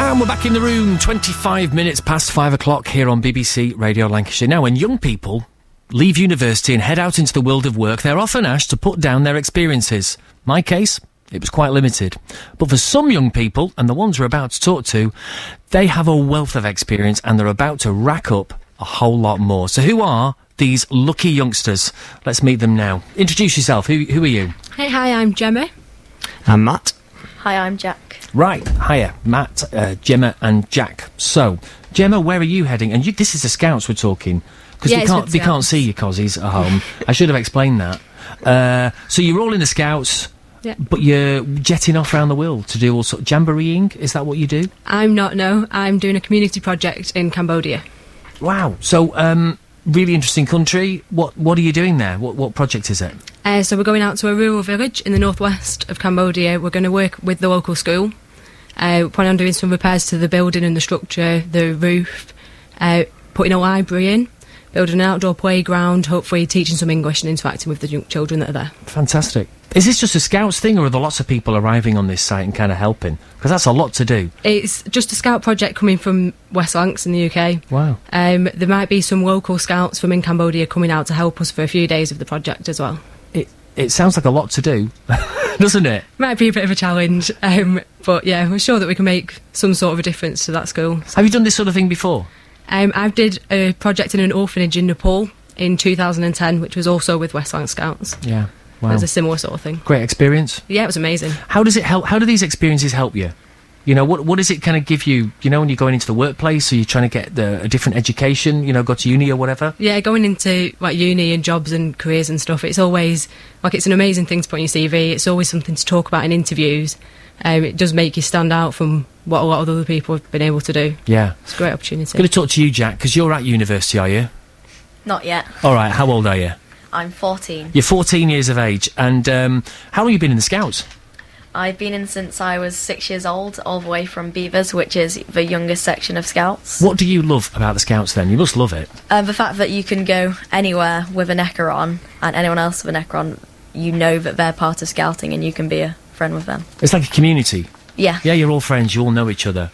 And we're back in the room, 25 minutes past 5 o'clock here on BBC Radio Lancashire. Now, when young people leave university and head out into the world of work, they're often asked to put down their experiences. My case, it was quite limited. But for some young people, and the ones we're about to talk to, they have a wealth of experience and they're about to rack up a whole lot more. So who are these lucky youngsters? Let's meet them now. Introduce yourself. Who are you? Hey, hi, I'm Gemma. I'm Matt. Hi, I'm Jack. Right, hiya, Matt, Gemma and Jack. So, Gemma, where are you heading? And this is the Scouts we're talking. Because they can't see you, cozzies, at home. I should have explained that. So you're all in the Scouts, but you're jetting off around the world to do all sorts of jamboreeing? Is that what you do? I'm not, no. I'm doing a community project in Cambodia. Wow. So, really interesting country. What are you doing there? What project is it? So we're going out to a rural village in the northwest of Cambodia. We're going to work with the local school. We're planning on doing some repairs to the building and the structure, the roof, putting a library in, building an outdoor playground, hopefully teaching some English and interacting with the young children that are there. Fantastic. Is this just a Scouts thing, or are there lots of people arriving on this site and kind of helping? Because that's a lot to do. It's just a Scout project coming from West Lancs in the UK. Wow. There might be some local Scouts from in Cambodia coming out to help us for a few days of the project as well. It sounds like a lot to do, doesn't it? Might be a bit of a challenge, but yeah, we're sure that we can make some sort of a difference to that school. Have you done this sort of thing before? I did a project in an orphanage in Nepal in 2010, which was also with West Lancs Scouts. Yeah, wow. It was a similar sort of thing. Great experience. Yeah, it was amazing. How does it help? How do these experiences help you? You know, what does it kind of give you, you know, when you're going into the workplace, or you're trying to get a different education, you know, go to uni or whatever? Yeah, going into, like, uni and jobs and careers and stuff, it's always, like, it's an amazing thing to put on your CV. It's always something to talk about in interviews. It does make you stand out from what a lot of other people have been able to do. Yeah. It's a great opportunity. I'm going to talk to you, Jack, because you're at university, are you? Not yet. All right, how old are you? I'm 14. You're 14 years of age, and how long have you been in the Scouts? I've been in since I was 6 years old, all the way from Beavers, which is the youngest section of Scouts. What do you love about the Scouts, then? You must love it. The fact that you can go anywhere with a necker on, and anyone else with a necker on, you know that they're part of Scouting, and you can be a friend with them. It's like a community. Yeah. Yeah, you're all friends, you all know each other.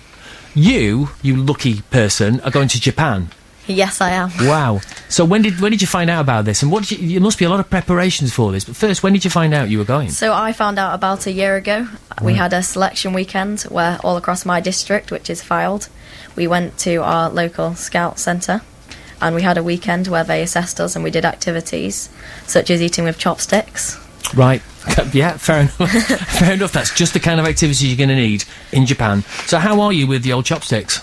You lucky person, are going to Japan. Yes, I am. Wow. So when did you find out about this? And there must be a lot of preparations for this. But first, when did you find out you were going? So I found out about a year ago. We had a selection weekend where all across my district, which is Fylde, we went to our local Scout centre, and we had a weekend where they assessed us and we did activities such as eating with chopsticks. Right. Yeah, fair enough. Fair enough. That's just the kind of activities you're going to need in Japan. So how are you with the old chopsticks?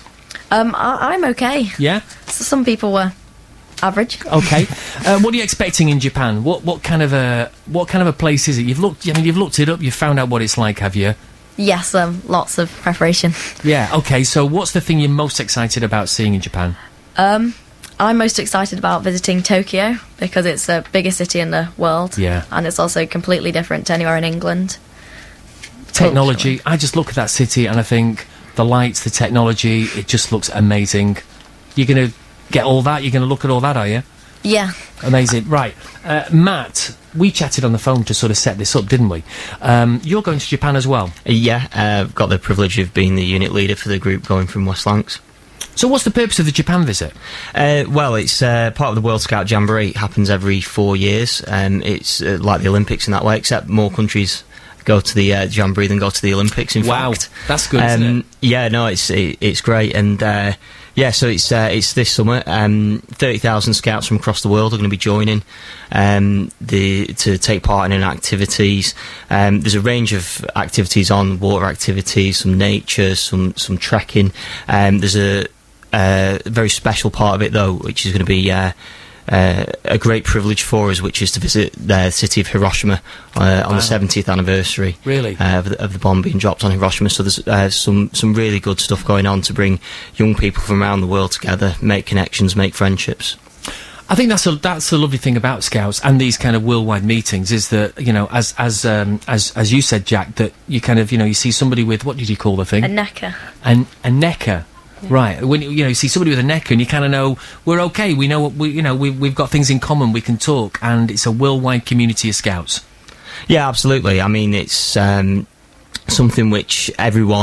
I'm okay. Yeah? Some people were average. Okay. What are you expecting in Japan? What kind of a place is it? You've looked it up, you've found out what it's like, have you? Yes, lots of preparation. Yeah, okay, so what's the thing you're most excited about seeing in Japan? I'm most excited about visiting Tokyo, because it's the biggest city in the world. Yeah. And it's also completely different to anywhere in England. Technology, I just look at that city and I think, the lights, the technology, it just looks amazing. You're going to get all that? You're going to look at all that, are you? Yeah. Amazing. Right. Matt, we chatted on the phone to sort of set this up, didn't we? You're going to Japan as well? Yeah, I've got the privilege of being the unit leader for the group going from West Lancs. So what's the purpose of the Japan visit? Well, it's part of the World Scout Jamboree. It happens every 4 years. It's like the Olympics in that way, except more countries go to the Jamboree than go to the Olympics, in fact. That's good, isn't it? Yeah, no, it's great. And so it's this summer. 30,000 scouts from across the world are going to be joining to take part in activities. There's a range of activities on, water activities, some nature, some trekking. There's a very special part of it, though, which is going to be a great privilege for us, which is to visit the city of Hiroshima on the 70th anniversary. Really? Of the bomb being dropped on Hiroshima. So there's some really good stuff going on to bring young people from around the world together, make connections, make friendships. I think that's the lovely thing about Scouts and these kind of worldwide meetings is that, you know, as you said, Jack, that you kind of, you know, you see somebody with, what did you call the thing? A necker. A necker. Yeah. Right, when you see somebody with a necker and you kind of know we're okay. We know what we've got things in common. We can talk, and it's a worldwide community of Scouts. Yeah, absolutely. I mean, it's something which everyone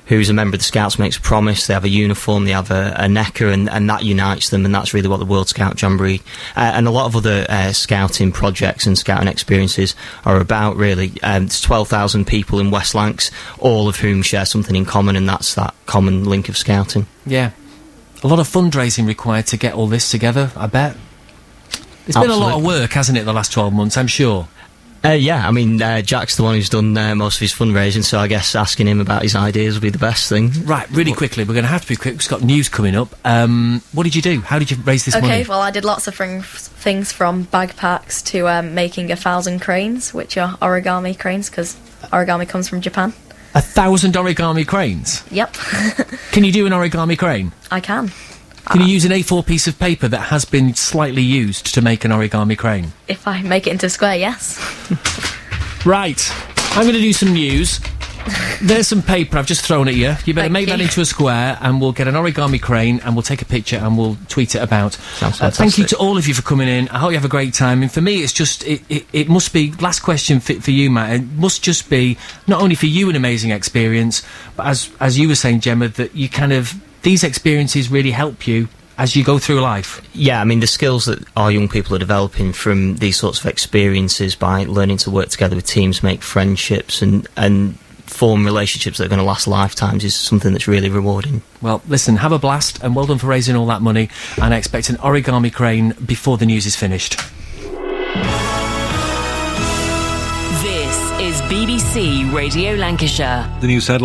who's a member of the Scouts makes a promise. They have a uniform, they have a necker, and that unites them, and that's really what the World Scout Jamboree and a lot of other scouting projects and scouting experiences are about, really. There's 12,000 people in West Lancs, all of whom share something in common, and that's that common link of scouting. Yeah. A lot of fundraising required to get all this together, I bet. It's been a lot of work, hasn't it, the last 12 months, I'm sure? Yeah, I mean, Jack's the one who's done most of his fundraising, so I guess asking him about his ideas would be the best thing. Right, really quickly, we're going to have to be quick, we've got news coming up. What did you do? How did you raise this money? Okay, well, I did lots of things from bagpacks to making 1,000 cranes, which are origami cranes, because origami comes from Japan. 1,000 origami cranes? Yep. Can you do an origami crane? I can. Can you use an A4 piece of paper that has been slightly used to make an origami crane? If I make it into a square, yes. Right, I'm going to do some news. There's some paper I've just thrown at you. You better make that into a square, and we'll get an origami crane, and we'll take a picture, and we'll tweet it about. Sounds fantastic. Thank you to all of you for coming in. I hope you have a great time. And for me, it's just, it must be, last question for you, Matt, it must just be, not only for you an amazing experience, but as you were saying, Gemma, that you kind of, these experiences really help you as you go through life. Yeah, I mean, the skills that our young people are developing from these sorts of experiences by learning to work together with teams, make friendships, and form relationships that are going to last lifetimes is something that's really rewarding. Well, listen, have a blast, and well done for raising all that money, and I expect an origami crane before the news is finished. This is BBC Radio Lancashire. The news headline.